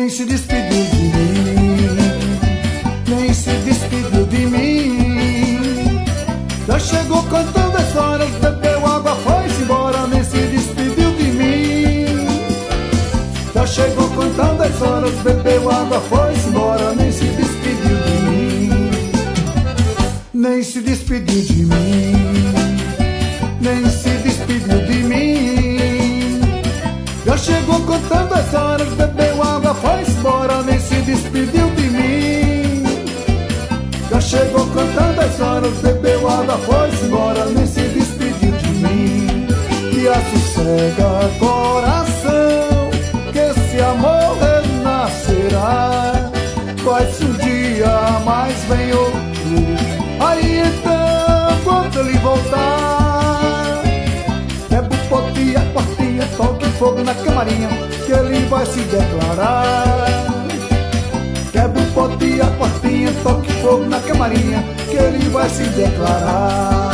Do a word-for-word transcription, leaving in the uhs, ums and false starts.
nem se despediu de mim, nem se despediu de mim. Já chegou cantando as horas, bebeu água, foi-se embora, nem se despediu de mim. Já chegou cantando as horas, bebeu água, foi-se embora, nem se despediu de mim, nem se despediu de mim, nem se despediu de mim. Já chegou contando as horas, bebeu água, foi-se embora, nem se despediu de mim. Já chegou contando as horas, bebeu água, foi-se embora, nem se despediu de mim. E assossega coração, que esse amor renascerá. Vai-se um dia, mas vem outro, aí então, quando ele voltar, quebra o pote e a portinha, toque fogo na camarinha, que ele vai se declarar. Quebra o pote e a portinha, toque fogo na camarinha, que ele vai se declarar.